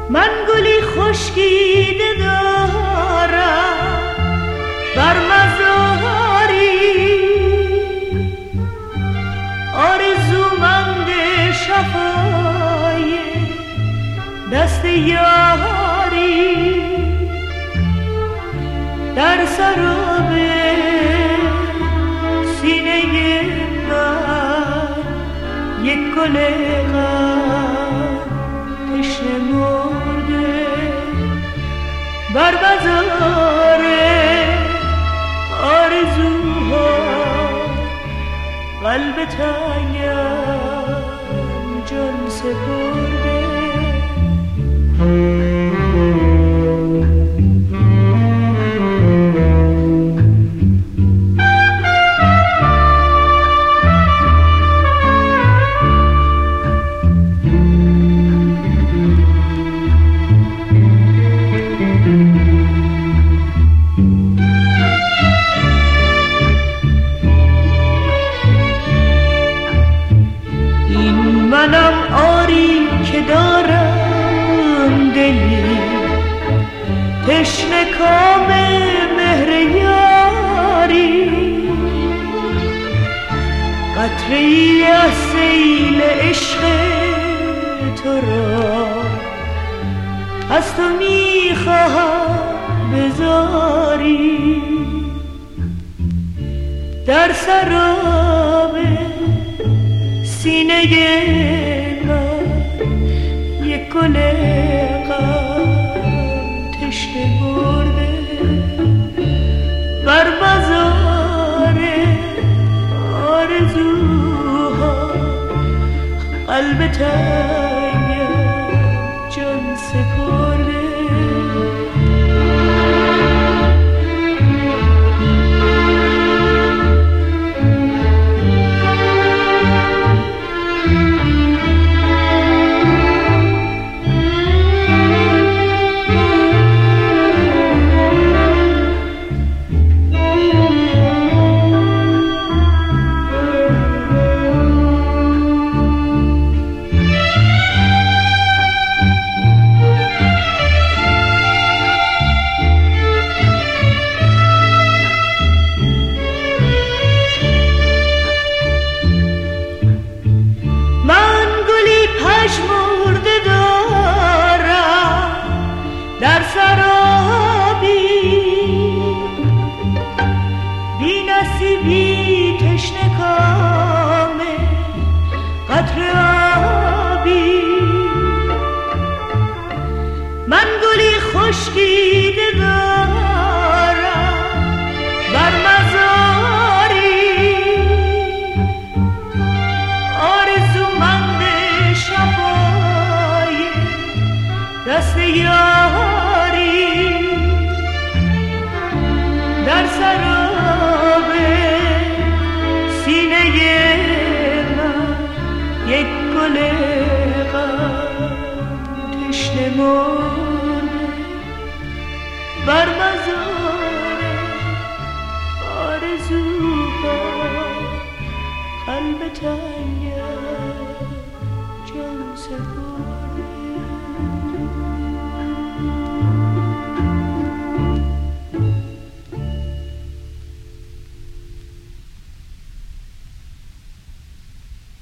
من گلی خشکیده دارم بر مزاری، آرزومند شفای دست یاری، در سراب سینه من یک گل غم تشنه مرده، بر بازار آرزوها قلب تنگم جان سپرده. منم آری که دارم دلی تشنه کام مهر یاری، قطره‌ای از سیل عشق تو را از تو میخواهم بزاری، در سراب سینه من یک گل غم تشنه برده، بر بازار آرزوها قلب تنگم جان سپرده. پژمرده دارم در سرابی، بی نصیبی تشنه کام قطره آبی، من گلی خشکیده دارم بر مزاری، آرزومند شفای دست یاری، در سراب سینه من یک گل غم تشنه مرده، بر مزار آرزوها قلب تنگم جان سپرده.